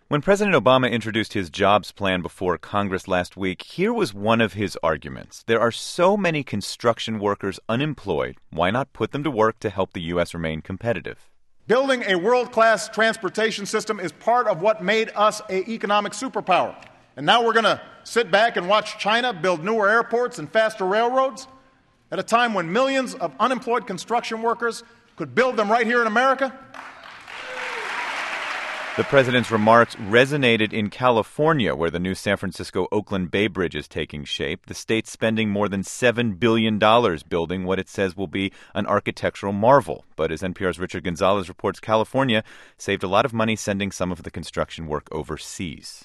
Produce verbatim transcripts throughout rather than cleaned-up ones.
When President Obama introduced his jobs plan before Congress last week, here was one of his arguments. There are so many construction workers unemployed. Why not put them to work to help the U S remain competitive? Building a world-class transportation system is part of what made us an economic superpower. And now we're going to sit back and watch China build newer airports and faster railroads at a time when millions of unemployed construction workers could build them right here in America? The president's remarks resonated in California, where the new San Francisco-Oakland Bay Bridge is taking shape. The state's spending more than seven billion dollars building what it says will be an architectural marvel. But as N P R's Richard Gonzalez reports, California saved a lot of money sending some of the construction work overseas.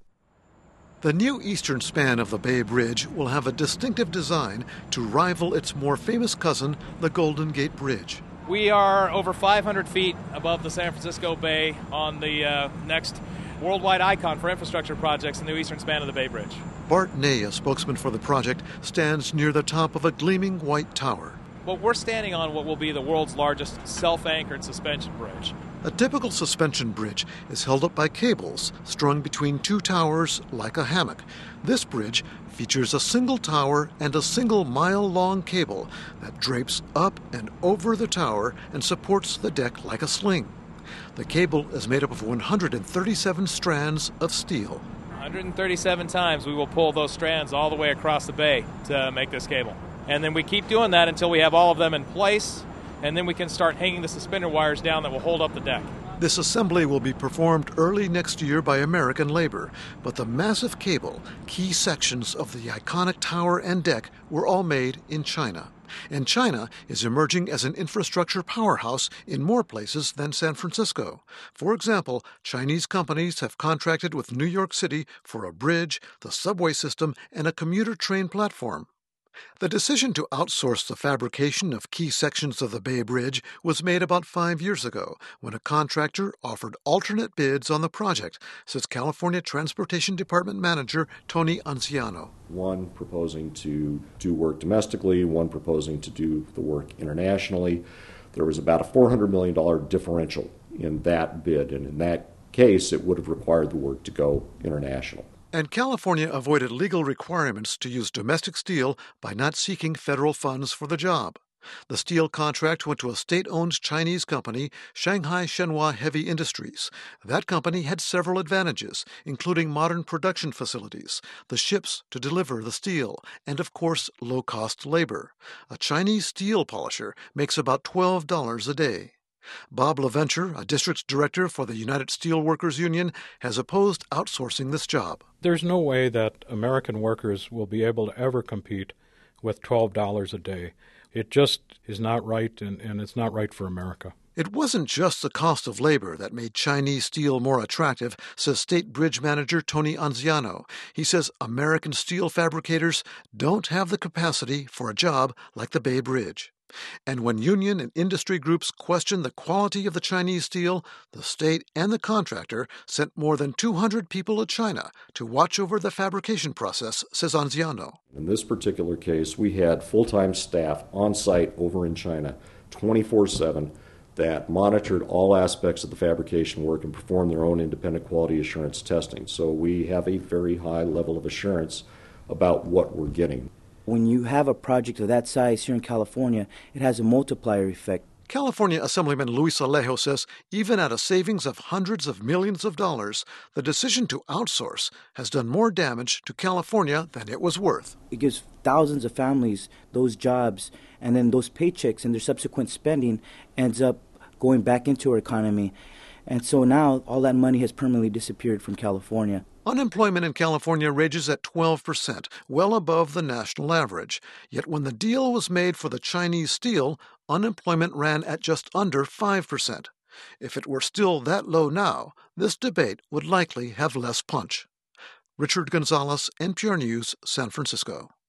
The new eastern span of the Bay Bridge will have a distinctive design to rival its more famous cousin, the Golden Gate Bridge. We are over five hundred feet above the San Francisco Bay on the uh, next worldwide icon for infrastructure projects in the eastern span of the Bay Bridge. Bart Ney, a spokesman for the project, stands near the top of a gleaming white tower. Well, we're standing on what will be the world's largest self-anchored suspension bridge. A typical suspension bridge is held up by cables strung between two towers like a hammock. This bridge features a single tower and a single mile-long cable that drapes up and over the tower and supports the deck like a sling. The cable is made up of one hundred thirty-seven strands of steel. one hundred thirty-seven times we will pull those strands all the way across the bay to make this cable. And then we keep doing that until we have all of them in place, and then we can start hanging the suspender wires down that will hold up the deck. This assembly will be performed early next year by American labor, but the massive cable, key sections of the iconic tower and deck were all made in China. And China is emerging as an infrastructure powerhouse in more places than San Francisco. For example, Chinese companies have contracted with New York City for a bridge, the subway system, and a commuter train platform. The decision to outsource the fabrication of key sections of the Bay Bridge was made about five years ago when a contractor offered alternate bids on the project, says California Transportation Department Manager Tony Anziano. One proposing to do work domestically, one proposing to do the work internationally. There was about a four hundred million dollars differential in that bid, and in that case, it would have required the work to go international. And California avoided legal requirements to use domestic steel by not seeking federal funds for the job. The steel contract went to a state-owned Chinese company, Shanghai Shenhua Heavy Industries. That company had several advantages, including modern production facilities, the ships to deliver the steel, and, of course, low-cost labor. A Chinese steel polisher makes about twelve dollars a day. Bob LaVenture, a district director for the United Steelworkers Union, has opposed outsourcing this job. There's no way that American workers will be able to ever compete with twelve dollars a day. It just is not right, and, and it's not right for America. It wasn't just the cost of labor that made Chinese steel more attractive, says State Bridge Manager Tony Anziano. He says American steel fabricators don't have the capacity for a job like the Bay Bridge. And when union and industry groups questioned the quality of the Chinese steel, the state and the contractor sent more than two hundred people to China to watch over the fabrication process, says Anziano. In this particular case, we had full-time staff on site over in China twenty-four seven that monitored all aspects of the fabrication work and performed their own independent quality assurance testing. So we have a very high level of assurance about what we're getting. When you have a project of that size here in California, it has a multiplier effect. California Assemblyman Luis Alejo says even at a savings of hundreds of millions of dollars, the decision to outsource has done more damage to California than it was worth. It gives thousands of families those jobs, and then those paychecks and their subsequent spending ends up going back into our economy. And so now all that money has permanently disappeared from California. Unemployment in California rages at twelve percent, well above the national average. Yet when the deal was made for the Chinese steel, unemployment ran at just under five percent. If it were still that low now, this debate would likely have less punch. Richard Gonzalez, N P R News, San Francisco.